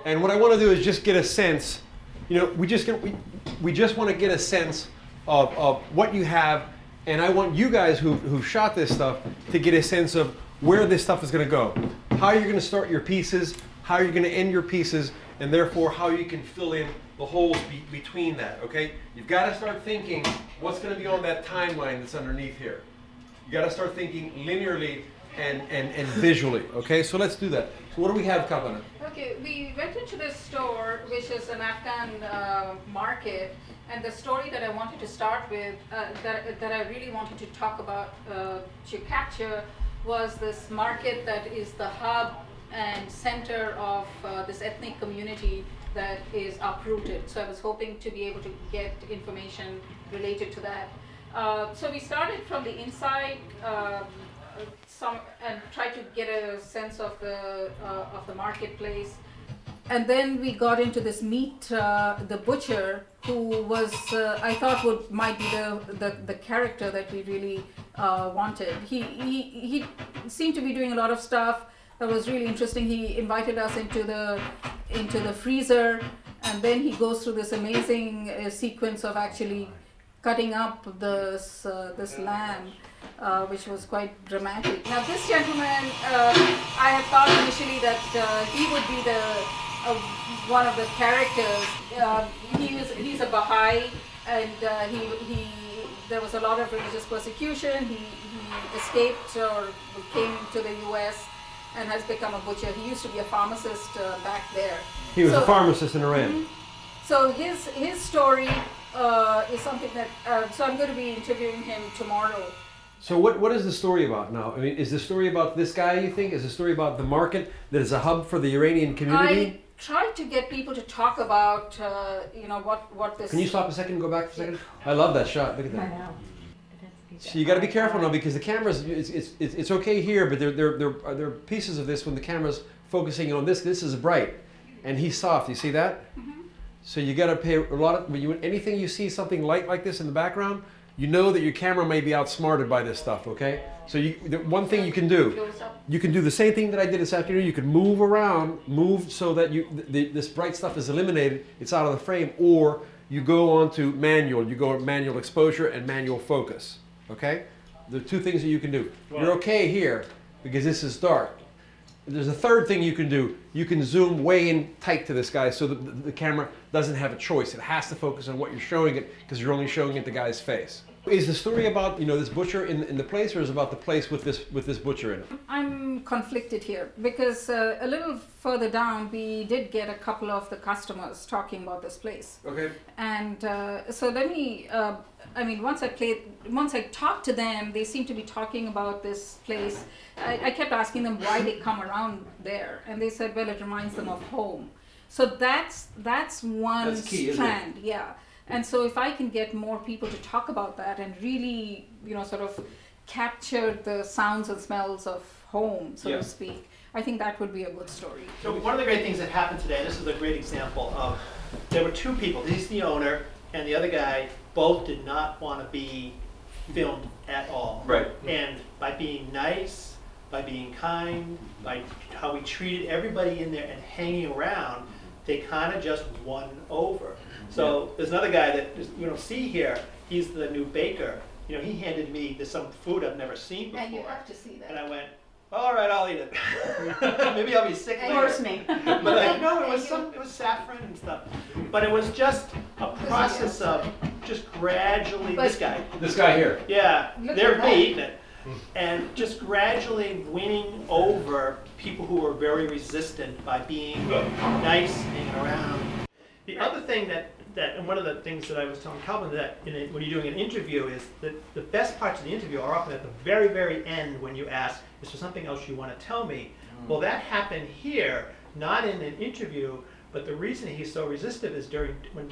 And what I want to do is just get a sense, we just want to get a sense of what you have, and I want you guys who've shot this stuff to get a sense of where this stuff is going to go, how you're going to start your pieces, how you're going to end your pieces, and therefore how you can fill in the holes between that, okay? You've got to start thinking what's going to be on that timeline that's underneath here. You got to start thinking linearly and visually, okay? So let's do that. So what do we have, Kapana? Okay, we went into this store, which is an Afghan market, and the story that I wanted to start with, that I really wanted to talk about, to capture, was this market that is the hub and center of this ethnic community that is uprooted. So I was hoping to be able to get information related to that. So we started from the inside, and tried to get a sense of the marketplace, and then we got into this meet the butcher, who was I thought might be the character that we really wanted. He seemed to be doing a lot of stuff that was really interesting. He invited us into the freezer, and then he goes through this amazing sequence of actually cutting up this lamb, which was quite dramatic. Now this gentleman, I had thought initially that he would be one of the characters. He's a Baha'i, and there was a lot of religious persecution. He escaped or came to the U.S. and has become a butcher. He used to be a pharmacist back there. He was a pharmacist in Iran. Mm-hmm. So his story is something that, so I'm going to be interviewing him tomorrow. So what is the story about now? I mean, is the story about this guy, you think? Is the story about the market that is a hub for the Iranian community? I tried to get people to talk about, what this... Can you stop a second and go back for a second? I love that shot. Look at that. I know. So you got to be careful now, because the cameras, it's okay here, but there are pieces of this when the camera's focusing on this. This is bright, and he's soft. You see that? Mm-hmm. So you got to pay a lot of, anything you see something light like this in the background, you know that your camera may be outsmarted by this stuff, okay? So one thing you can do, you can do the same thing that I did this afternoon. You can move so that this bright stuff is eliminated, it's out of the frame, or you go on to manual. You go manual exposure and manual focus, okay? There are two things that you can do. You're okay here because this is dark. There's a third thing you can do. You can zoom way in tight to this guy so that the camera doesn't have a choice. It has to focus on what you're showing it because you're only showing it the guy's face. Is the story about this butcher in the place, or is it about the place with this butcher in it? I'm conflicted here because a little further down we did get a couple of the customers talking about this place. Okay. And so let me. Once I talked to them, they seemed to be talking about this place. I kept asking them why they come around there, and they said, well, it reminds them of home. So that's one key, strand, yeah. And so if I can get more people to talk about that and really, sort of capture the sounds and smells of home, so to speak, I think that would be a good story. So one of the great things that happened today, this is a great example of, there were two people, he's the owner, and the other guy, both did not want to be filmed at all. Right. And by being nice, by being kind, by how we treated everybody in there and hanging around, they kind of just won over. So there's another guy that you don't see here. He's the new baker. He handed me some food I've never seen before. And you have to see that. And I went, all right, I'll eat it. Maybe I'll be sick later. Force me. But no, it was saffron and stuff. But it was just a process of just gradually, this guy here. yeah, Look they're at that. eating it. And just gradually winning over people who were very resistant by being nice, hanging around. The other thing and one of the things that I was telling Calvin that when you're doing an interview is that the best parts of the interview are often at the very, very end when you ask, is there something else you want to tell me? Well, that happened here, not in an interview, but the reason he's so resistant is when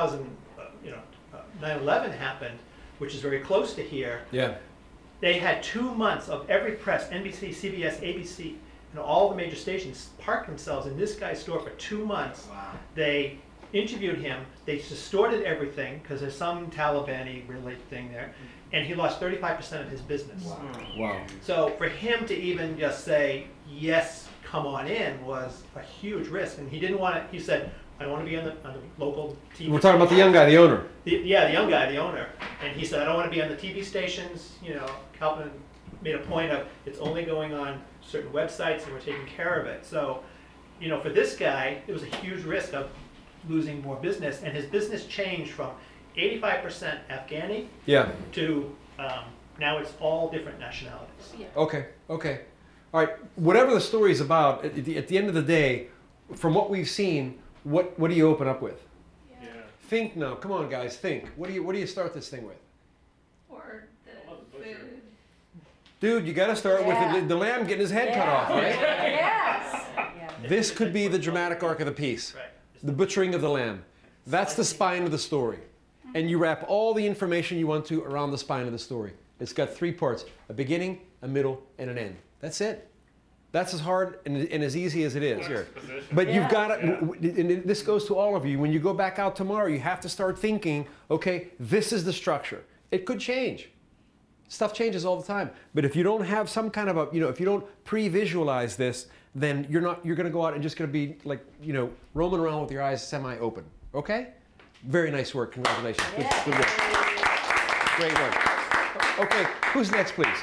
9/11 happened, which is very close to here. Yeah. They had 2 months of every press, NBC, CBS, ABC, and all the major stations parked themselves in this guy's store for 2 months. Wow. They interviewed him. They distorted everything because there's some Taliban-y related thing there, and he lost 35% of his business. Wow. So for him to even just say, yes, come on in was a huge risk, and he didn't want to. He said, "I don't want to be on the local TV." We're talking about the young guy, the owner. The young guy, the owner, and he said, "I don't want to be on the TV stations." You know, Calvin made a point of it's only going on certain websites, and we're taking care of it. So, you know, for this guy, it was a huge risk of losing more business, and his business changed from 85% Afghani to now it's all different nationalities. Yeah. Okay. All right. Whatever the story is about, at the end of the day, from what we've seen, what do you open up with? Yeah. Think now. Come on, guys. Think. What do you start this thing with? Or the food. Dude, you got to start with the lamb getting his head cut off, right? Yes. This could be the dramatic arc of the piece. Right. The butchering of the lamb. That's the spine of the story. And you wrap all the information you want to around the spine of the story. It's got 3 parts: a beginning, a middle, and an end. That's it. That's as hard and as easy as it is here. But you've got to, and this goes to all of you, when you go back out tomorrow, you have to start thinking, okay, this is the structure. It could change. Stuff changes all the time. But if you don't have some kind of if you don't pre-visualize this, then you're going to go out and just going to be like, roaming around with your eyes semi-open. Okay? Very nice work. Congratulations. Good work. Great work. Okay, who's next, please?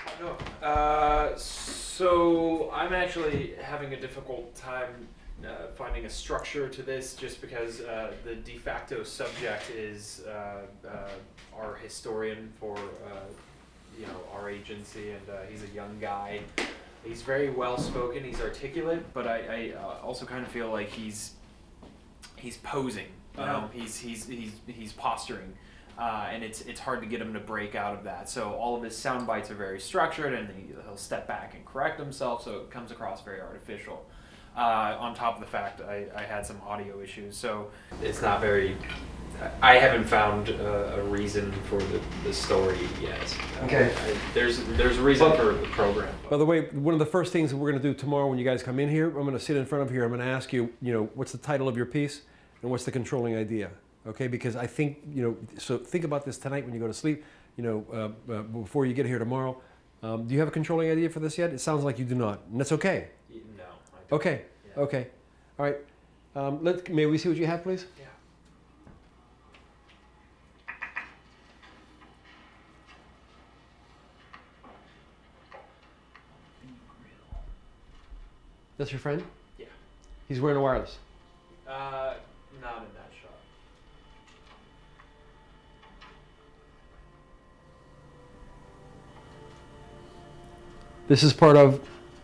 So I'm actually having a difficult time finding a structure to this, just because the de facto subject is our historian for our agency, and he's a young guy. He's very well spoken. He's articulate, but I also kind of feel like he's posing. He's posturing. And it's hard to get him to break out of that. So all of his sound bites are very structured, and he'll step back and correct himself, so it comes across very artificial. On top of the fact I had some audio issues, so it's not very... I haven't found a reason for the story yet. Okay. There's a reason for the program. By the way, one of the first things that we're going to do tomorrow when you guys come in here, I'm going to sit in front of here, I'm going to ask you, what's the title of your piece, and what's the controlling idea? Okay, because I think, so think about this tonight when you go to sleep, before you get here tomorrow. Do you have a controlling idea for this yet? It sounds like you do not, and that's okay. No, I don't. Okay, Yeah. Okay. All right. May we see what you have, please? Yeah. That's your friend? Yeah. He's wearing a wireless. Not in that shot. This is part of...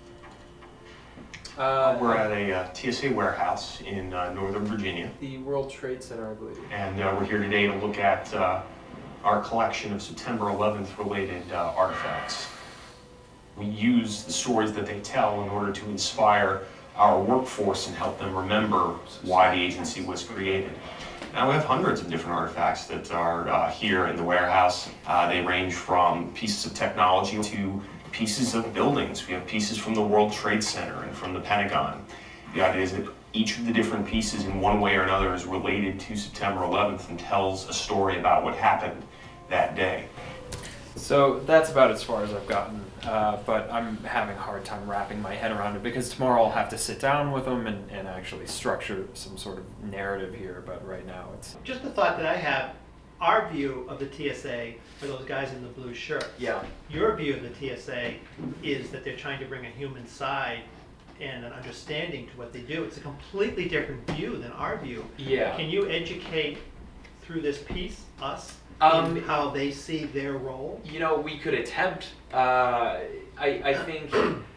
We're at a TSA warehouse in Northern Virginia. The World Trade Center, I believe. And we're here today to look at our collection of September 11th related artifacts. We use the stories that they tell in order to inspire our workforce and help them remember why the agency was created. Now we have hundreds of different artifacts that are here in the warehouse. They range from pieces of technology to pieces of buildings. We have pieces from the World Trade Center and from the Pentagon. The idea is that each of the different pieces in one way or another is related to September 11th and tells a story about what happened that day. So that's about as far as I've gotten, but I'm having a hard time wrapping my head around it, because tomorrow I'll have to sit down with them and actually structure some sort of narrative here, but right now it's... Just the thought that I have, our view of the TSA are those guys in the blue shirts. Yeah. Your view of the TSA is that they're trying to bring a human side and an understanding to what they do. It's a completely different view than our view. Yeah. Can you educate through this piece us in how they see their role? We could attempt. I think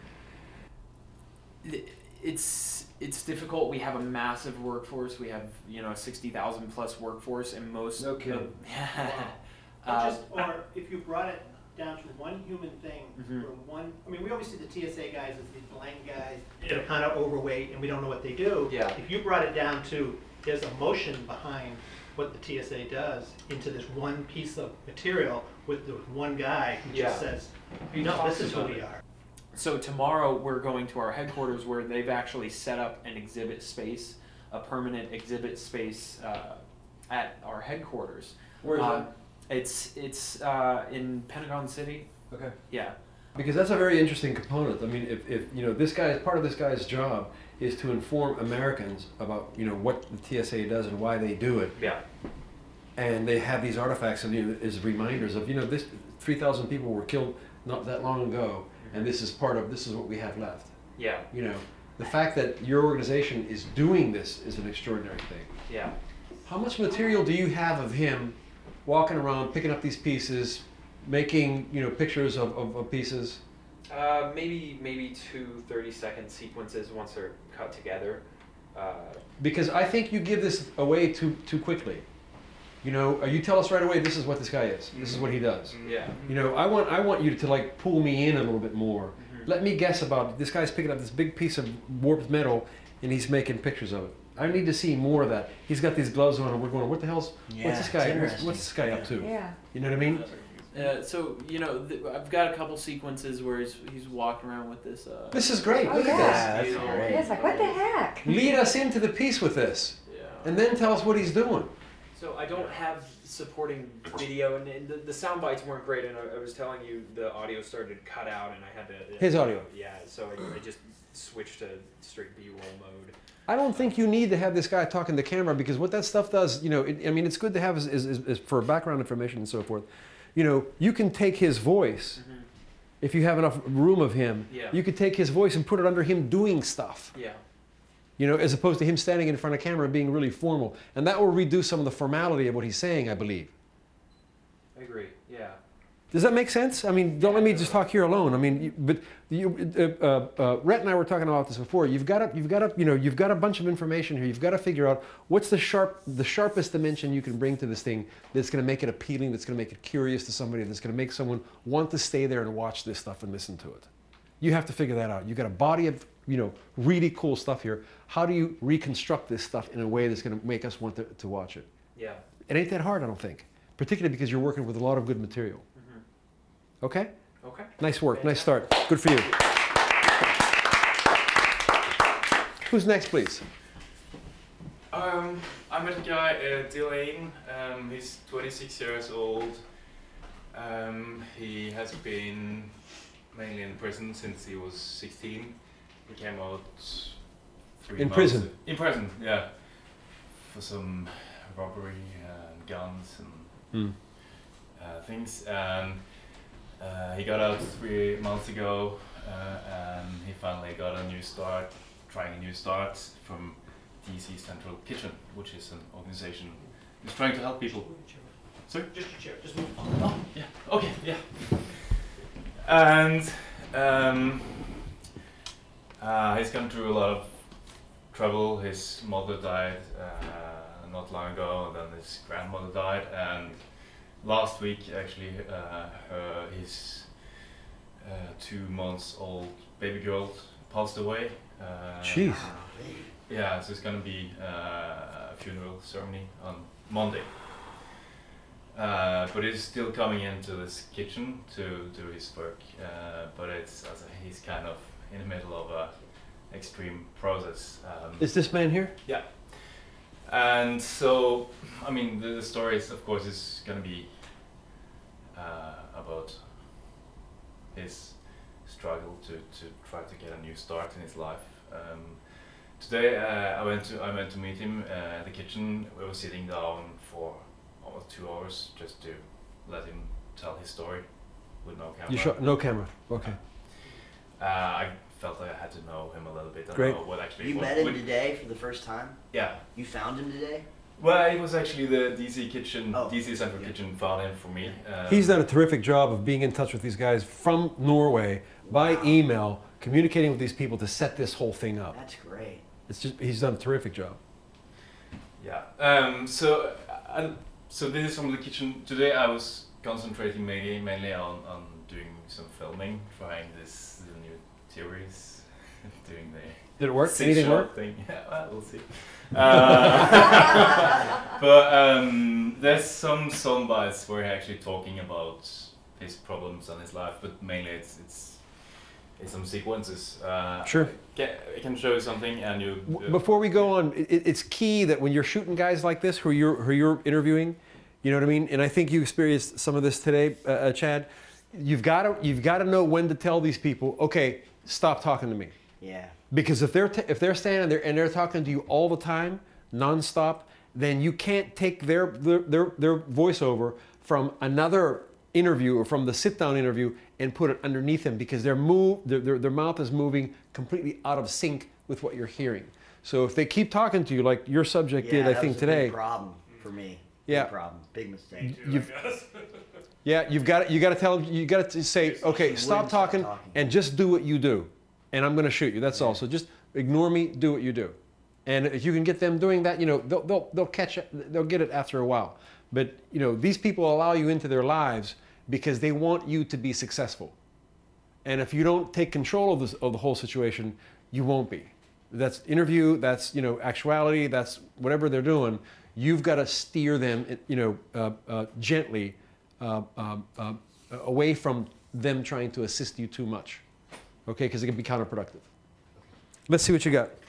it's difficult. We have a massive workforce. We have a 60,000 plus workforce, and most. No kidding. Or if you brought it down to one human thing, or one. I mean, we always see the TSA guys as these blank guys that are kind of overweight, and we don't know what they do. Yeah. If you brought it down to there's emotion behind what the TSA does into this one piece of material with the one guy who just says, no, this is who we are. So tomorrow we're going to our headquarters, where they've actually set up an exhibit space, a permanent exhibit space at our headquarters. Where is that? It's in Pentagon City. Okay. Yeah. Because that's a very interesting component. I mean, if you know, this guy, part of this guy's job is to inform Americans about, you know, what the TSA does and why they do it. Yeah. And they have these artifacts and, you know, as reminders of, you know, this 3,000 people were killed not that long ago, and this is what we have left. Yeah. You know, the fact that your organization is doing this is an extraordinary thing. Yeah. How much material do you have of him walking around, picking up these pieces, making, you know, pictures of pieces? Maybe 2 30-second sequences once they're cut together. Because I think you give this away too quickly. You know, you tell us right away, this is what this guy is. This is what he does. Yeah. You know, I want you to like pull me in a little bit more. Let me guess about this guy's picking up this big piece of warped metal and he's making pictures of it. I need to see more of that. He's got these gloves on and we're going, what the hell's, what's this guy, what's this guy up to? Yeah. You know what I mean? So, you know, I've got a couple sequences where he's walking around with this. This is great. Oh, Look yeah. at That's great. It's like, what the heck? this. Lead us into the piece with this. Yeah. And then tell us what he's doing. So I don't have supporting video, and the sound bites weren't great, and I was telling you the audio started to cut out, and I had to... His audio. Yeah, so I just switched to straight B-roll mode. I don't think you need to have this guy talking to camera, because what that stuff does, you know, I mean, it's good to have is for background information and so forth. You know, you can take his voice, if you have enough room of him, Yeah. you could take his voice and put it under him doing stuff. Yeah. You know, as opposed to him standing in front of camera and being really formal. And that will reduce some of the formality of what he's saying, I believe. I agree, yeah. Does that make sense? I mean, don't let me just talk here alone. I mean, Rhett and I were talking about this before. You've got a bunch of information here. You've got to figure out what's the sharpest dimension you can bring to this thing that's going to make it appealing, that's going to make it curious to somebody, that's going to make someone want to stay there and watch this stuff and listen to it. You have to figure that out. You've got a body of, you know, really cool stuff here. How do you reconstruct this stuff in a way that's going to make us want to watch it? Yeah. It ain't that hard, I don't think. Particularly because you're working with a lot of good material. Okay? Okay. Nice work. Nice start. Good for you. Who's next, please? I met a guy, Delane. He's 26 years old. He has been mainly in prison since he was 16. He came out 3 In months prison? In prison, yeah. For some robbery and guns and things. And he got out 3 months ago, and he finally got a new start, trying a new start from DC Central Kitchen, which is an organization who's trying to help people. Sorry? Just a chair, just move. Oh, yeah. Okay, yeah. And he's gone through a lot of trouble. His mother died not long ago, and then his grandmother died, and last week actually his 2 months old baby girl passed away. Jeez. Yeah, so it's gonna be a funeral ceremony on Monday. But he's still coming into this kitchen to do his work, but he's kind of in the middle of a extreme process. Is this man here? Yeah. And so, I mean, the story is, of course, is going to be about his struggle to try to get a new start in his life. Today, I went to meet him at the kitchen. We were sitting down for almost 2 hours just to let him tell his story with no camera. No camera. Okay. I felt like I had to know him a little bit. I Great. don't know what actually. You met him today for the first time? Yeah. You found him today? Well, it was actually the DC Kitchen, Oh, DC Central Kitchen found him for me. He's done a terrific job of being in touch with these guys from Norway by email, communicating with these people to set this whole thing up. That's great. He's done a terrific job. Yeah. So this is from the kitchen. Today I was concentrating mainly on doing some filming, trying the new theories, doing the Did it work? six Anything shot work? thing. Yeah, well, we'll see. But there's some soundbites where he's actually talking about his problems and his life, but mainly it's some sequences. Sure. I can show you something, and you. Before we go on, it's key that when you're shooting guys like this who you're interviewing, you know what I mean? And I think you experienced some of this today, Chad. you've got to know when to tell these people, okay, stop talking to me. Yeah. Because if they're standing there and they're talking to you all the time, nonstop, then you can't take their voiceover from another interview or from the sit-down interview and put it underneath them, because their mouth is moving completely out of sync with what you're hearing. So if they keep talking to you like your subject did, I think that was a today. big problem for me. Yeah. Big problem. Big mistake. You've got to tell them, you got to say, okay, stop talking and just do what you do, and I'm going to shoot you. That's all. So just ignore me, do what you do, and if you can get them doing that, they'll catch it. They'll get it after a while. But these people allow you into their lives because they want you to be successful, and if you don't take control of the whole situation, you won't be. That's interview. That's actuality. That's whatever they're doing. You've got to steer them, gently. Away from them trying to assist you too much, okay? Because it can be counterproductive. Let's see what you got.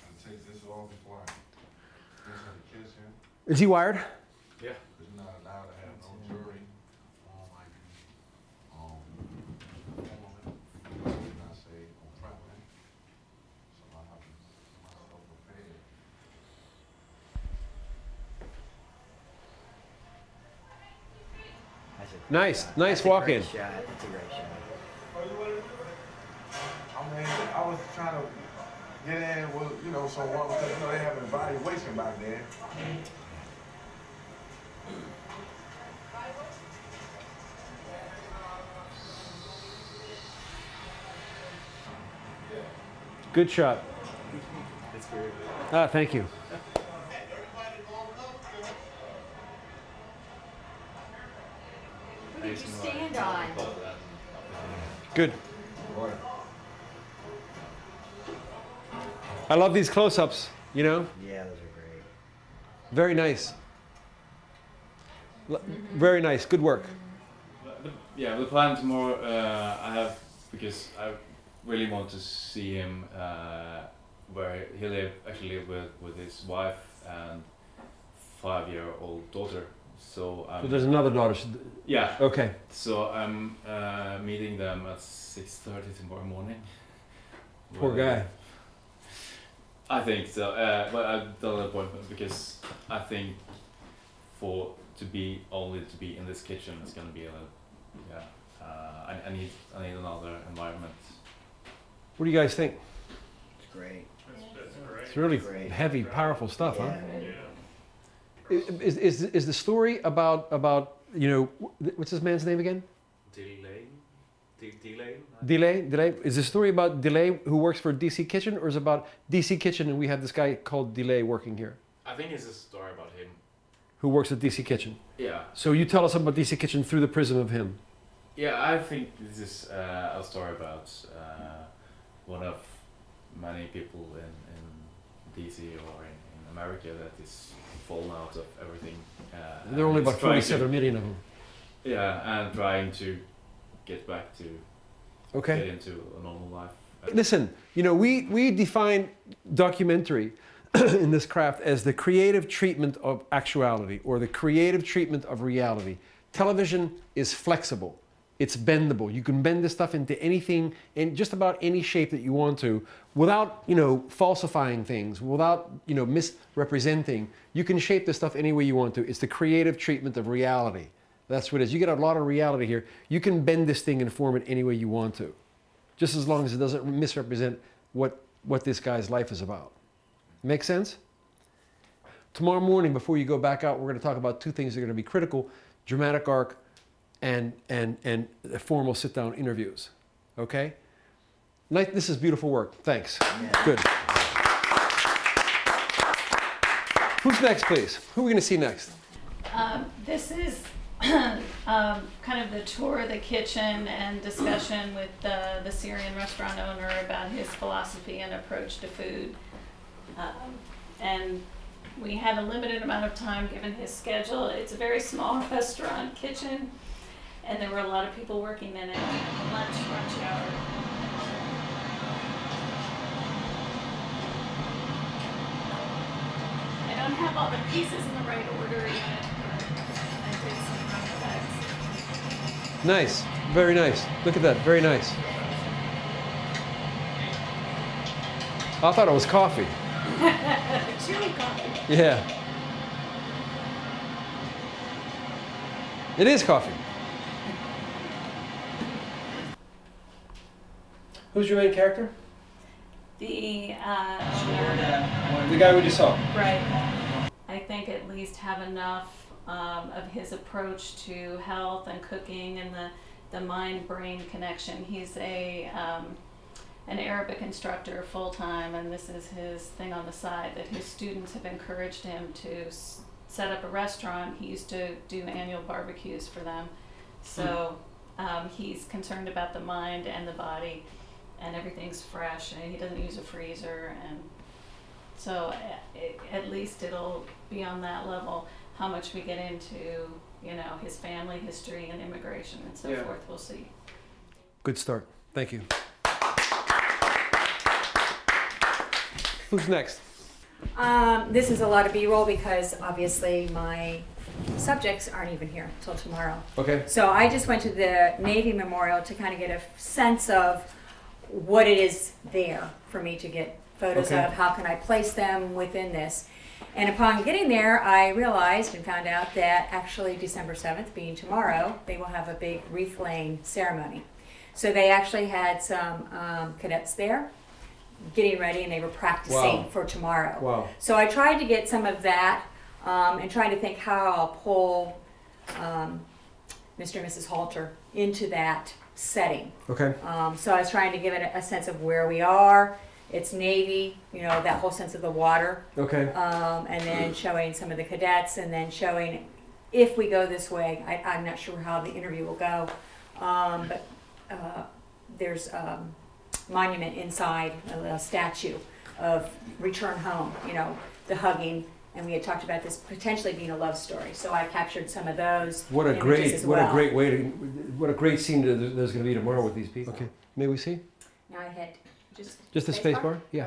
Is he wired? Yeah. Nice walk-in. That's a great shot. I mean, I was trying to get in with, so one, because, they have an evaluation back then. Good shot. It's very Thank you. What did you stand on? Good. I love these close-ups, Yeah, those are great. Very nice. Very nice. Good work. Yeah, the plan tomorrow, I have, because I really want to see him where he actually live with his wife and 5-year-old daughter. So there's another daughter. Yeah. Okay. So I'm meeting them at 6:30 tomorrow morning. Poor guy. I think so, but I've done an appointment because I think to be in this kitchen is gonna be I need another environment. What do you guys think? It's great. It's really Great. heavy, powerful stuff, Yeah. huh? Is the story about what's this man's name again? Delay. Is the story about Delay who works for DC Kitchen, or is it about DC Kitchen and we have this guy called Delay working here I think it's a story about him. who works at DC Kitchen? Yeah. So you tell us about DC Kitchen through the prism of him. Yeah, I think this is a story about one of many people in DC or in America that is fallen out of everything. There are only about trying 47 million of them. Yeah, and trying to get back to get into a normal life. Listen, we define documentary in this craft as the creative treatment of actuality or the creative treatment of reality. Television is flexible. It's bendable. You can bend this stuff into anything, in just about any shape that you want to, without, falsifying things, without, misrepresenting. You can shape this stuff any way you want to. It's the creative treatment of reality. That's what it is. You get a lot of reality here. You can bend this thing and form it any way you want to, just as long as it doesn't misrepresent what this guy's life is about. Make sense? Tomorrow morning, before you go back out, we're going to talk about two things that are going to be critical: dramatic arc and formal sit-down interviews. Okay? This is beautiful work. Thanks. Yeah. Good. Who's next, please? Who are we going to see next? This is kind of the tour of the kitchen and discussion with the Syrian restaurant owner about his philosophy and approach to food. And we had a limited amount of time given his schedule. It's a very small restaurant kitchen, and there were a lot of people working in it. Lunch hour. I don't have all the pieces in the right order yet, but I did some rough cuts. Nice. Very nice. Look at that. Very nice. I thought it was coffee. Chewy coffee. Yeah. It is coffee. Who's your main character? The owner. The guy we just saw. Right. I think at least have enough of his approach to health and cooking and the mind-brain connection. He's an Arabic instructor full-time, and this is his thing on the side, that his students have encouraged him to set up a restaurant. He used to do annual barbecues for them. So he's concerned about the mind and the body, and everything's fresh, and he doesn't use a freezer. And so at least it'll be on that level. How much we get into, his family history and immigration and so forth, we'll see. Good start. Thank you. Who's next? This is a lot of B-roll because obviously my subjects aren't even here until tomorrow. Okay. So I just went to the Navy Memorial to kind of get a sense of what it is there for me to get photos of. How can I place them within this? And upon getting there, I realized and found out that actually December 7th, being tomorrow, they will have a big wreath laying ceremony. So they actually had some cadets there getting ready, and they were practicing for tomorrow. Wow. So I tried to get some of that and trying to think how I'll pull Mr. and Mrs. Halter into that setting. Okay. So I was trying to give it a sense of where we are. It's Navy, that whole sense of the water. Okay. And then showing some of the cadets, and then showing if we go this way. I'm not sure how the interview will go, but there's a monument inside, a statue of return home, the hugging, and we had talked about this potentially being a love story. So I captured some of those. What a great scene there's going to be tomorrow with these people. Okay. May we see? Now I hit just the space bar? Yeah.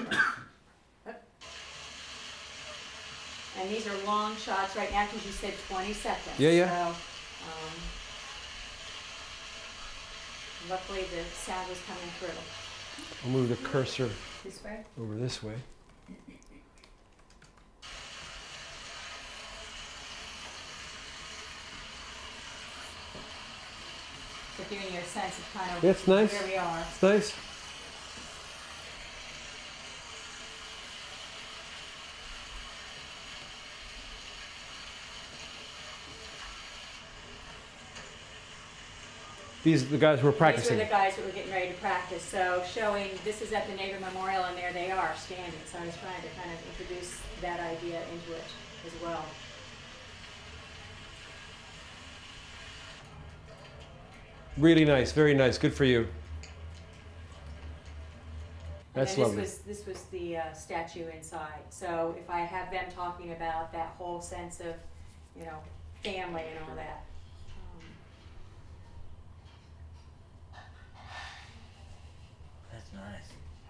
And these are long shots right now because you said 20 seconds. Yeah. So, luckily the sound was coming through. I'll move the cursor This way? over this way. So giving you a sense of kind of It's nice. where we are. It's nice. These are the guys who were practicing. These were the guys who were getting ready to practice. So showing, this is at the Navy Memorial, and there they are standing. So I was trying to kind of introduce that idea into it as well. Really nice, very nice. Good for you. That's lovely. This was the statue inside. So if I have them talking about that whole sense of, family and all that. That's nice.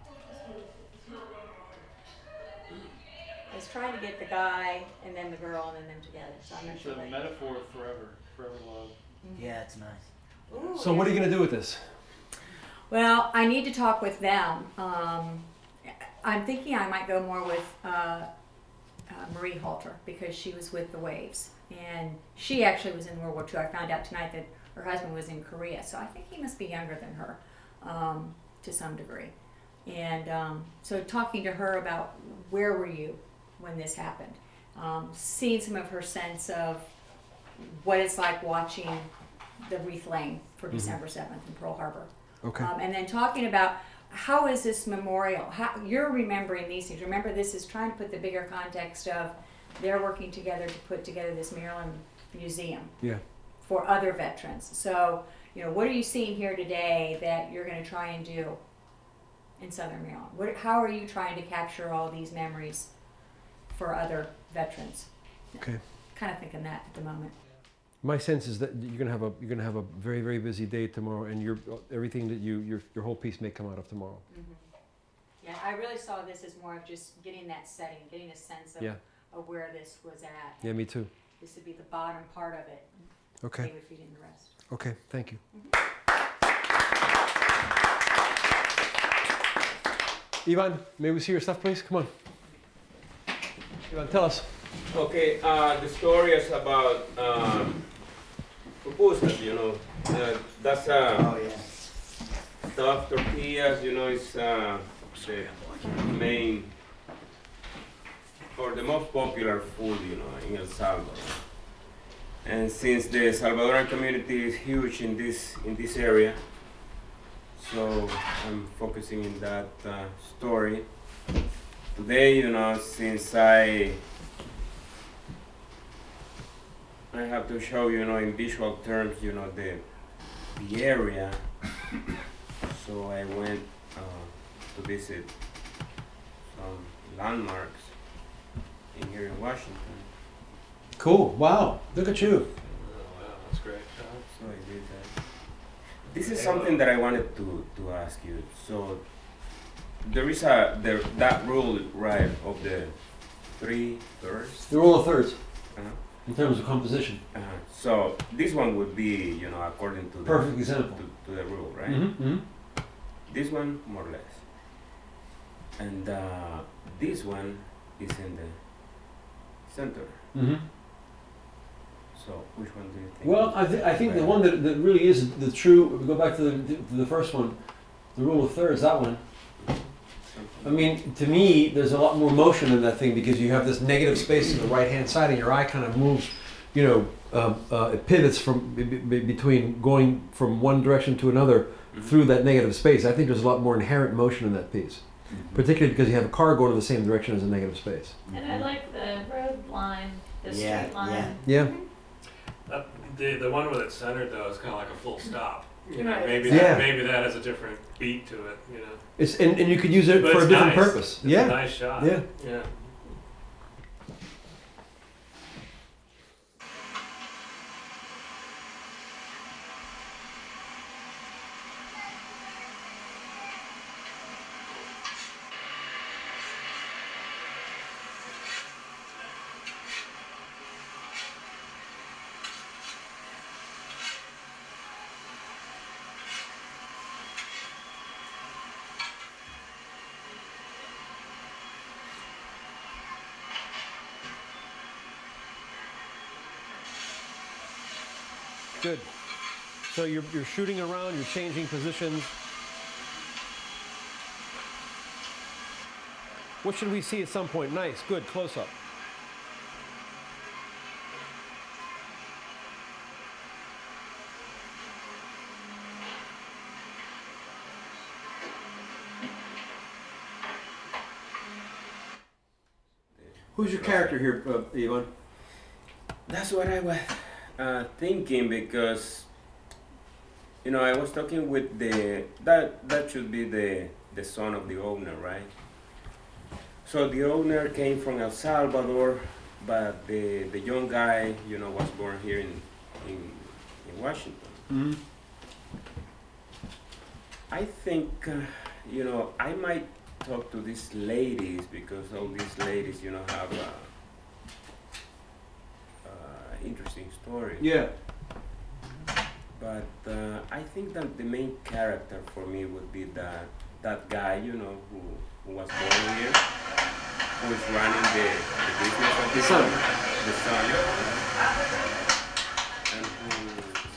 I was trying to get the guy and then the girl and then them together. So I'm not It's sure. a metaphor of forever love. Yeah, it's nice. Ooh, So what are you going to do with this? Well, I need to talk with them. I'm thinking I might go more with Marie Halter because she was with the Waves. And she actually was in World War II. I found out tonight that her husband was in Korea. So I think he must be younger than her to some degree. And so talking to her about where were you when this happened. Seeing some of her sense of what it's like watching the wreath laying for December 7th in Pearl Harbor. Okay. And then talking about how is this memorial, how you're remembering these things. Remember, this is trying to put the bigger context of they're working together to put together this Maryland Museum for other veterans. So, what are you seeing here today that you're going to try and do in Southern Maryland? How are you trying to capture all these memories for other veterans? Okay. Kind of thinking that at the moment. My sense is that you're gonna have a very, very busy day tomorrow, and everything that your whole piece may come out of tomorrow. Mm-hmm. Yeah, I really saw this as more of just getting that setting, getting a sense of where this was at. Yeah, me too. This would be the bottom part of it, Okay. They would feed in the rest. Okay, thank you. Ivan, may we see your stuff, please? Come on. Ivan, tell us. Okay, the story is about pupusas, you know. That's stuffed tortillas, you know, it's the main or the most popular food, you know, in El Salvador. And since the Salvadoran community is huge in this area, so I'm focusing in that story. Today, you know, since I have to show, you know, in visual terms, you know, the area. So I went to visit some landmarks in here in Washington. Cool. Wow. Look at you. Oh, wow, that's great. So I did that. This is something that I wanted to ask you. So there is that rule, right, of the 3/3. The rule of thirds. Uh-huh. In terms of composition. So this one would be, you know, according to Perfect example. To the rule, right? Mm-hmm. This one more or less, and this one is in the center. Mm-hmm. So which one do you think? Well, I think the one that really is the true. If we go back to the first one, the rule of thirds. That one. I mean, to me, there's a lot more motion in that thing because you have this negative space to the right-hand side, and your eye kind of moves. You know, it pivots from between going from one direction to another through that negative space. I think there's a lot more inherent motion in that piece, particularly because you have a car going in the same direction as a negative space. And I like the road line, the straight line. Yeah. The one with it centered though is kind of like a full stop. You know, Right. maybe Yeah. maybe that has a different beat to it. You know, It's and you could use it but for a it's different nice. purpose. It's a nice shot. Yeah. Yeah. Good. So you're shooting around, you're changing positions. What should we see at some point? Nice, good, close up. Who's your character here, Ivan? That's what I was thinking because, you know, I was talking with that should be the son of the owner, right? So the owner came from El Salvador, but the young guy, you know, was born here in Washington. Mm-hmm. I think, you know, I might talk to these ladies because all these ladies, you know, have interesting story. Yeah. But I think that the main character for me would be that guy, you know, who was born here, who is running the business of The son. The son. And who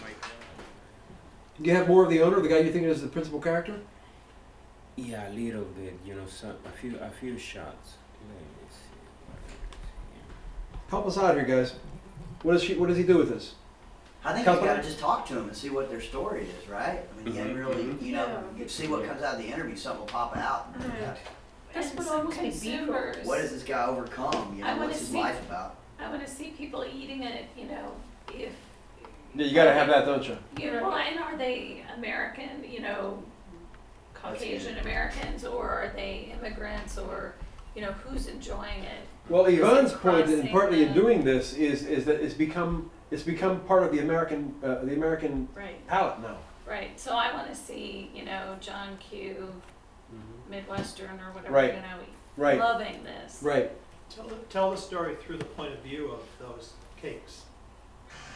You have more of the owner, the guy you think is the principal character? yeah, a little bit, you know, a few shots. Let me see. Help us out here, guys. What does he do with this? I think Couple- you gotta just talk to them and see what their story is, right? I mean, you Mhm. really, you know, Yeah. you see what comes out of the interview, something will pop out. That's And what some almost be consumers. What does this guy overcome? You I know, wanna what's his see- life about? I want to see people eating it. You know, if Yeah, you gotta have that, don't you? you know, and are they American? You know, Caucasian Americans, or are they immigrants, or you know, who's enjoying it? Well, Is it Yvonne's point, and crossing partly in the- doing this, is that it's become part of the American Right. palate now. Right. So I want to see, you know, John Q, Midwestern or whatever, Right. you know, Right. loving this. Right. Tell the story through the point of view of those cakes.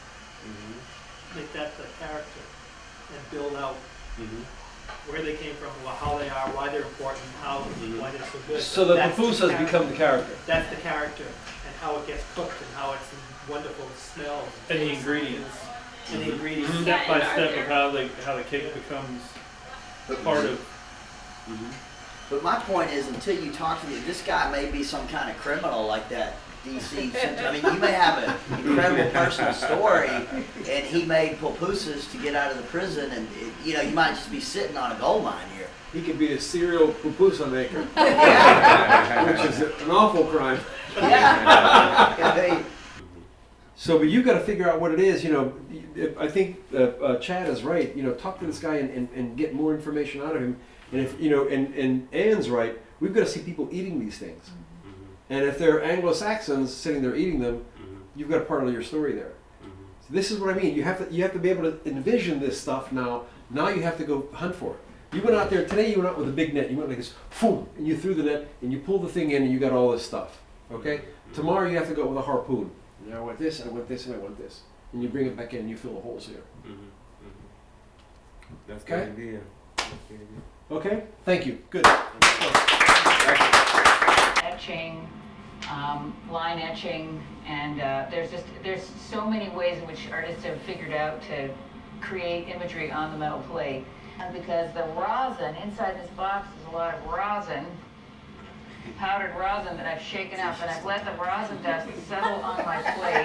Make that the character and build out where they came from, how they are, why they're important, why they're so good. So the That's pupusas become the character. That's the character, and how it gets cooked, and how it's wonderful smells. And the ingredients. And the ingredients. Step by step of how the cake becomes part of. But my point is, until you talk to me, this guy may be some kind of criminal like that. DC. I mean, you may have an incredible personal story, and he made pupusas to get out of the prison, and you might just be sitting on a gold mine here. He could be a serial pupusa maker, Yeah. which is an awful crime. Yeah. So, but you got to figure out what it is. I think Chad is right. Talk to this guy and get more information out of him. And if and Ann's right, we've got to see people eating these things. And if they're Anglo-Saxons sitting there eating them, you've got a part of your story there. So this is what I mean. You have to be able to envision this stuff now. Now you have to go hunt for it. You went out there today. You went out with a big net. You went like this, boom, and you threw the net, and you pulled the thing in, and you got all this stuff. Okay. Tomorrow you have to go with a harpoon. I want this, and I want this, and I want this, and you bring it back in, and you fill the holes here. That's Okay. the idea. That's the idea. Okay. Thank you. Good. Etching, line etching, and there's so many ways in which artists have figured out to create imagery on the metal plate. And because the rosin inside this box is a lot of rosin, powdered rosin that I've shaken up, and I've let the rosin dust settle on my plate.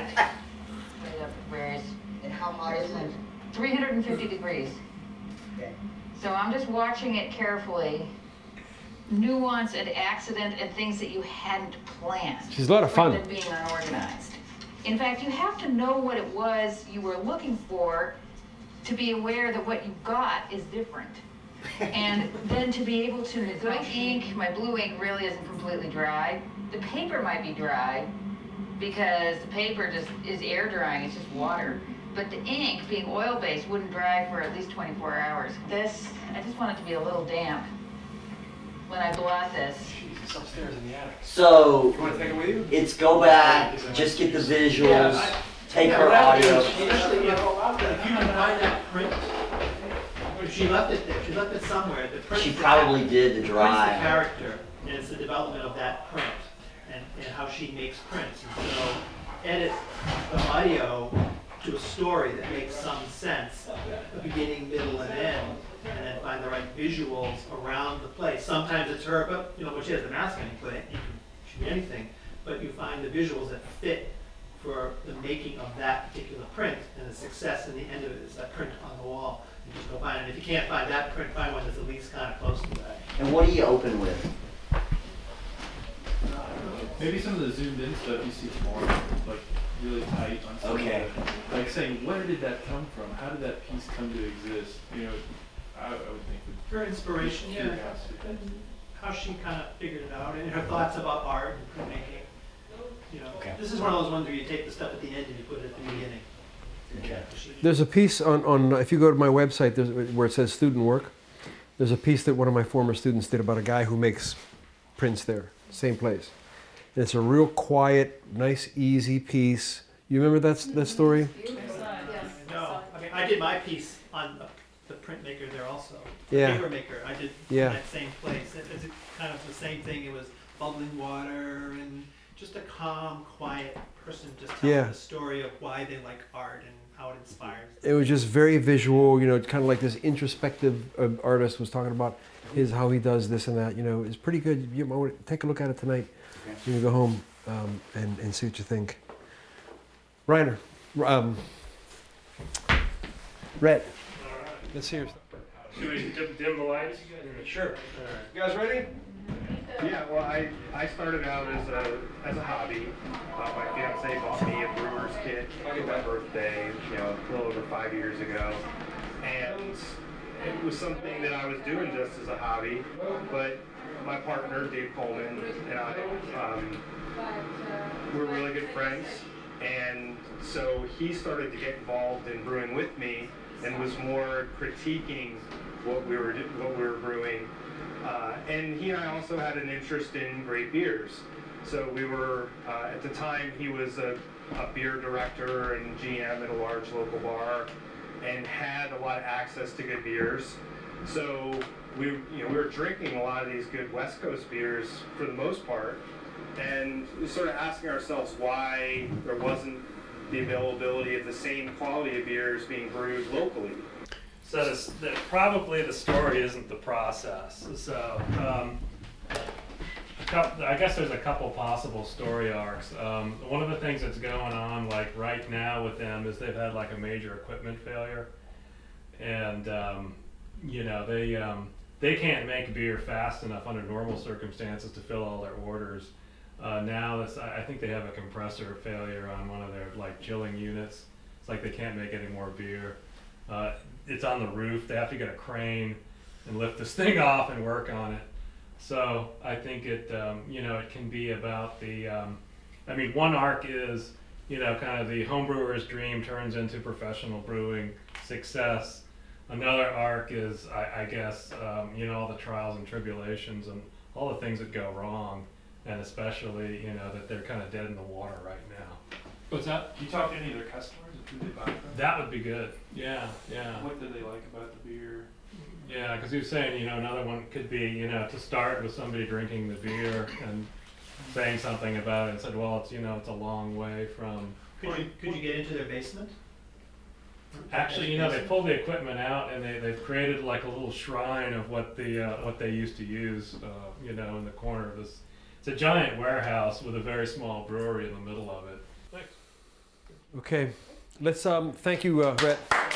And how hot is it? 350 degrees. Okay. So I'm just watching it carefully. Nuance and accident and things that you hadn't planned. She's a lot of fun. Rather than being unorganized. In fact, you have to know what it was you were looking for to be aware that what you got is different. And then to be able to negotiate. My blue ink really isn't completely dry. The paper might be dry because the paper just is air drying, it's just water. But the ink, being oil-based, wouldn't dry for at least 24 hours. This, I just want it to be a little damp when I blot this. It's upstairs in the attic. So You want to take it with you? it's go back, just get the visuals, take her audio. Especially if you can find that print. She left it there. She left it somewhere. The print. She probably did the Print's dry. the character, and it's the development of that print, and how she makes prints. And so edit the audio to a story that makes some sense, the beginning, middle, and end, and then find the right visuals around the place. Sometimes it's her, but when she has the mask on, you can shoot anything, but you find the visuals that fit for the making of that particular print, and the success in the end of it is that print on the wall. You just go find it. If you can't find that print, find one that's at least kind of close to that. And what do you open with? Maybe some of the zoomed in stuff you see more, like really tight on some Okay. of it. Like saying, where did that come from? How did that piece come to exist? I would think with Her inspiration, yeah, curiosity. and how she kind of figured it out, and her thoughts about art and printmaking. Okay. This is one of those ones where you take the stuff at the end and you put it at the beginning. Okay. There's a piece on if you go to my website where it says student work, there's a piece that one of my former students did about a guy who makes prints there, same place. And it's a real quiet, nice, easy piece. You remember that story? No, I mean, I did my piece on the printmaker there also. Yeah. Paper maker, I did Yeah. in that same place. It's kind of the same thing. It was bubbling water and just a calm, quiet person just telling Yeah. the story of why they like art and how it inspires. It was just very visual, kind of like this introspective artist was talking about how he does this and that. It's pretty good. You might take a look at it tonight. Okay. You go home and see what you think. Reiner, Rhett, let's hear your stuff. Should we dim the lights? Sure. You guys ready? Yeah, well, I started out as a hobby. My fiance bought me a brewer's kit for my birthday, a little over 5 years ago. And it was something that I was doing just as a hobby, but my partner, Dave Coleman, and I, we're really good friends. And so he started to get involved in brewing with me and was more critiquing what we were brewing. And he and I also had an interest in great beers. So we were, at the time, he was a beer director and GM at a large local bar and had a lot of access to good beers. So we were drinking a lot of these good West Coast beers for the most part, and we sort of asking ourselves why there wasn't the availability of the same quality of beers being brewed locally. So probably the story isn't the process. So I guess there's a couple possible story arcs. One of the things that's going on like right now with them is they've had like a major equipment failure, and you know, they can't make beer fast enough under normal circumstances to fill all their orders. Now I think they have a compressor failure on one of their like chilling units. It's like they can't make any more beer. It's on the roof. They have to get a crane and lift this thing off and work on it. So I think it, you know, it can be about the, I mean, one arc is, you know, kind of the homebrewer's dream turns into professional brewing success. Another arc is, I guess, you know, all the trials and tribulations and all the things that go wrong, and especially, you know, that they're kind of dead in the water right now. What's that? Do you talk to any of their customers? Who they buy from? That would be good. Yeah, yeah. What do they like about the beer? Yeah, because he was saying, you know, another one could be, you know, to start with somebody drinking the beer and saying something about it and said, well, it's, you know, it's a long way from. Could you get into their basement? Actually, you know, they pulled the equipment out and they've created like a little shrine of what they used to use, you know, in the corner of this. It's a giant warehouse with a very small brewery in the middle of it. Thanks. Okay, let's thank you, Brett.